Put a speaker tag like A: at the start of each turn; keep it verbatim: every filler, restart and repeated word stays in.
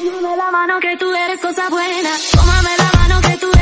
A: Dame la mano que tú eres cosa buena. Tómame la mano que tú eres